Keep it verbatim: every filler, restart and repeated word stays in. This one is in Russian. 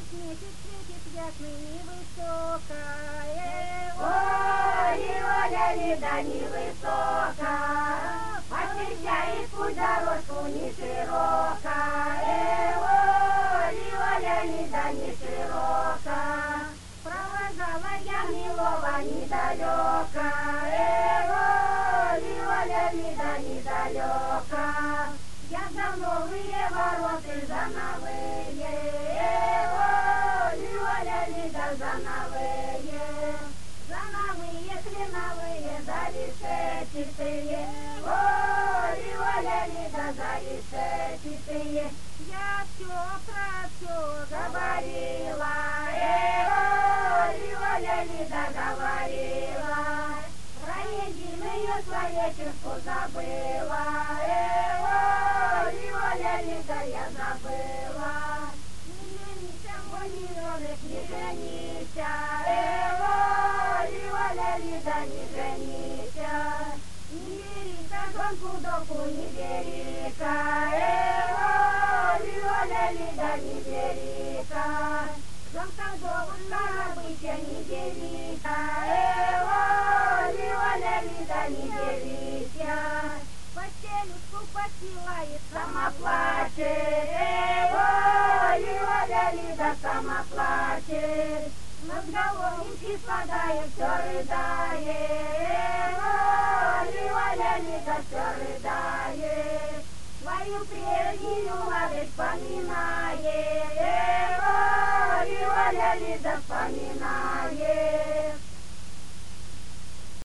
Месяц светит ясный невысокое. Ой, Оля, Лида, невысокая, освещает путь дорожку не широкая. Ой, Оля, Лида, не широкая, провожала я милого недалека. Ой, Оля, Лида, недалека, я за новые вороты, за новые. Ой, Оля, Лида, за новые. Зановые, кленовые, за решетчатые. Ой, Оля, Лида, за решетчатые. Я все про все Говорила, э, ой, Оля, Лида, говорила. Про единую человеческую забыла, э, ой, Оля, Лида, я забыла. Не женися, мой миллионок, не женися, э, ой, Оля, Лида, не женися. Не бери-ка гонку доку, не бери-ка, э, ой, Оля, Лида, не бери-ка. Замка довольно рабыча, не бери-ка, э, ой, Оля, Лида, не берися. постелюшку постилает, Сама плачет, э, ой, Оля, Лида, сама плачет. Над головнички спадает, все рыдает. Ой, Оля, Лида, все рыдает. Свою прежнюю молодость вспоминает. Ой, Оля, Лида, вспоминает.